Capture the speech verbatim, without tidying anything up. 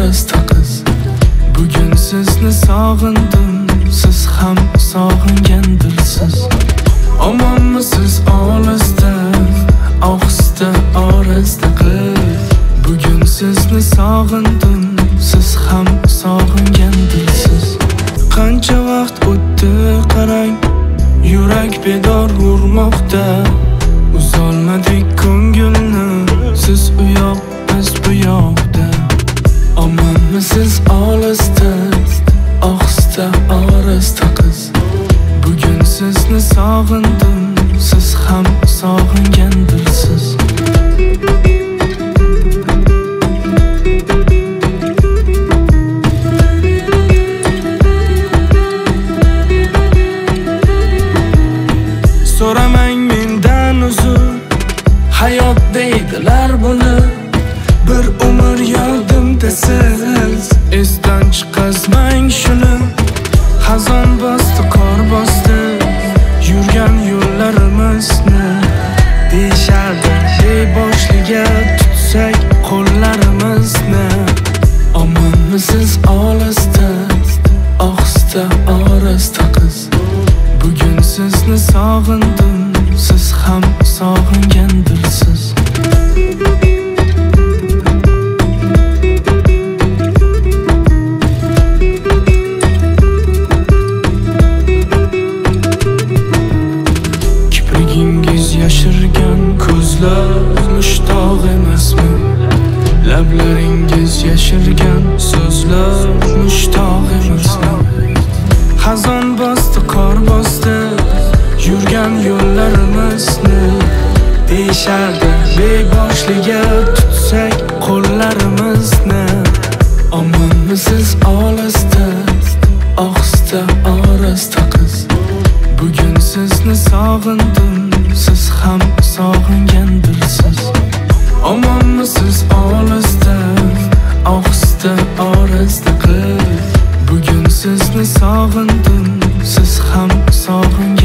orasida qiz. Bugun sizni sog'indim, siz ham sog'ingandirsiz. Omonmisiz olisda, ohista orasida qiz. Bugun sizni sog'indim, siz ham sog'ingandirsiz. Qancha vaqt o'tdi qarang, yurak bedor urmoqda. Uzolmadik ko'ngilni, siz u yoq, biz bu yoqda. Omonmisiz olisda, ohista orasida qiz. Bugun sizni sog'indim, siz ham sog'ingandirsiz. So'ramang mendan uzr, hayot deydilar buni. Bir umr yodimda siz, esdan chiqazmang shuni. Xazon bosdi, qor bosdi, yurgan yo'llarimizni. Deyishardi beboshiga tutsak qo'llarimizni. Omonmisiz olisda, ohista orasida qiz. Bugun sizni sog'indim, siz ham sog'ingandirsiz. Kiprigingiz yashirgan ko'zlar mushtoq emasmi? Lablaringiz yashirgan so'zlar mushtoq emasmi? Xazon bosdi, qor bosdi, yurgan yo'llarimizni. Deyishardi beboshiga tutsak qo'llarimizni. Omonmisiz olisda, ohista orasida qiz. Bugun sizni sog'indim, siz ham sog'ingandirsiz. Omonmisiz olisda, ohista orasida qiz. Bugun sizni sog'indim, siz ham sog'ingandirsiz.